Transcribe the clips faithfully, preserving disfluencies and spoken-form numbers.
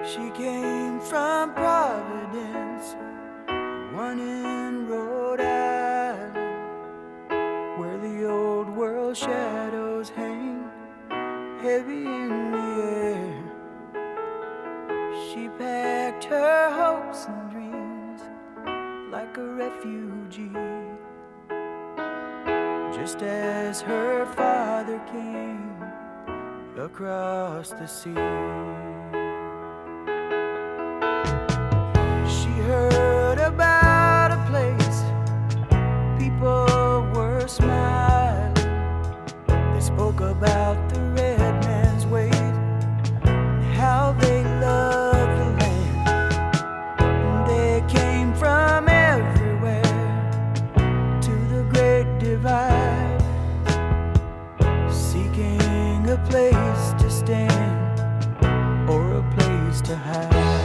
She came from Providence, one in Rhode Island, where the old world shadows hang heavy in the air. She packed her hopes and dreams like a refugee, just as her father came across the sea. She heard about a place people were smiling. They spoke about the red man's weight and how they loved the land. And they came from everywhere to the Great Divide, seeking a place to stand or a place to hide.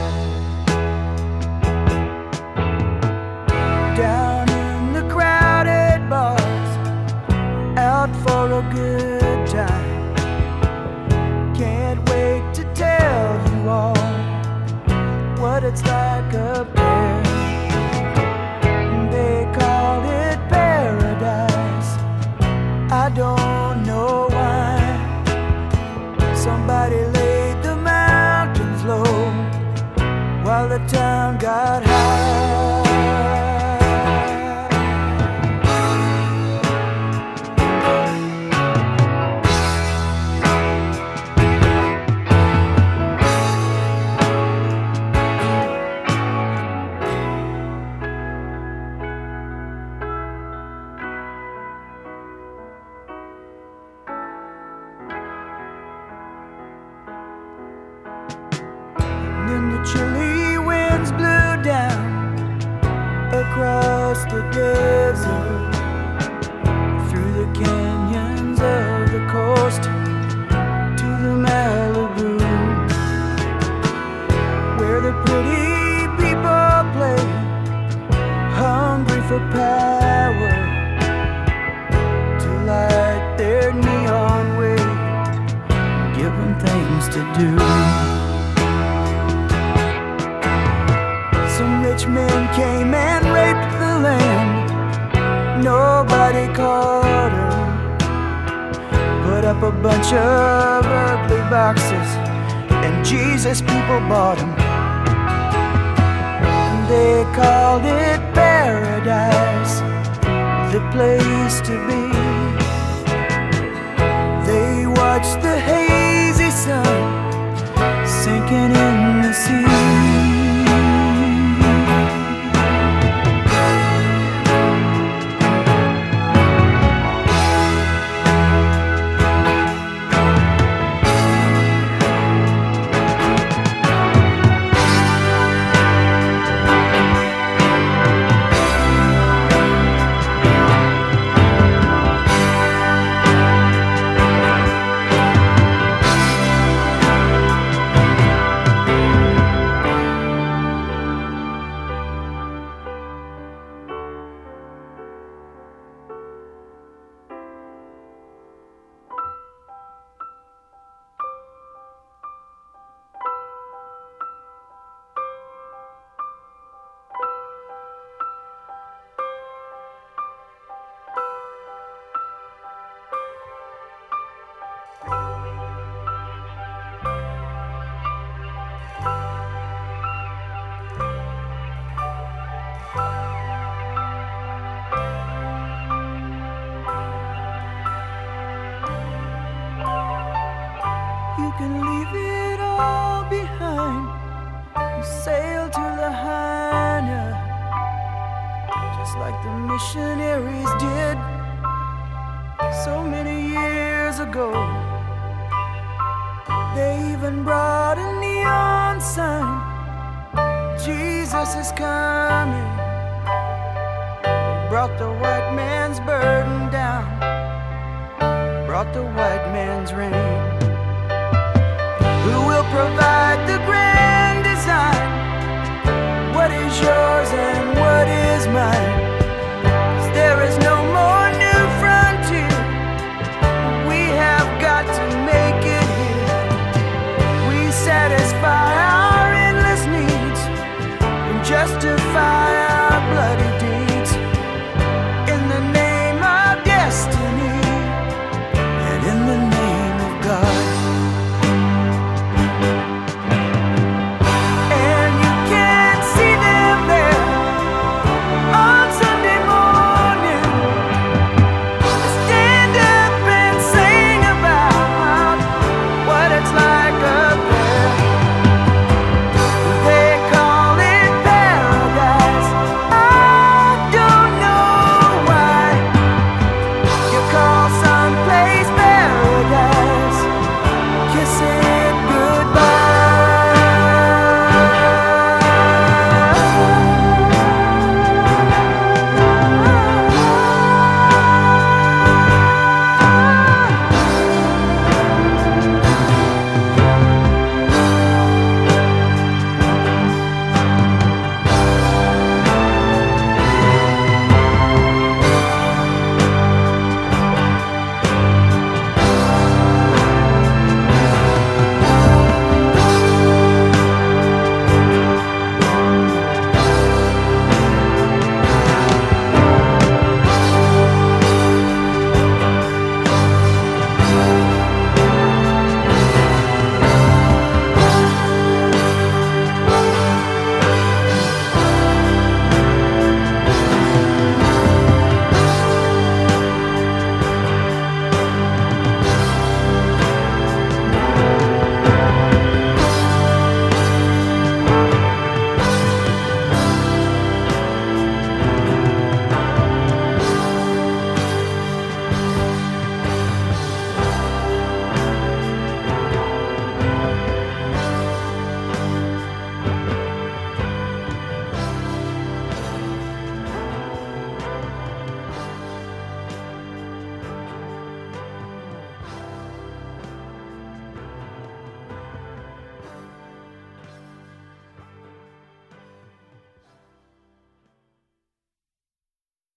Down in the crowded bars, out for a good time. Can't wait to tell you all what it's like up there. They call it paradise, I don't know why. Somebody laid the mountains low while the town got high. Then the chilly winds blew down across the desert, through the canyons of the coast to the Malibu, where the pretty people play, hungry for power, to light their neon way, give them things to do. Some rich men came and raped the land. Nobody caught her. Put up a bunch of ugly boxes, and Jesus people bought them. And they called it paradise, the place to be. They watched the hazy sun sinking in the sea. You can leave it all behind and sail to Lahaina, just like the missionaries did so many years ago. They even brought a neon sign, Jesus is coming. They brought the white man's burden down, brought the white man's rain. Who will provide the grand design? What is yours and what is mine?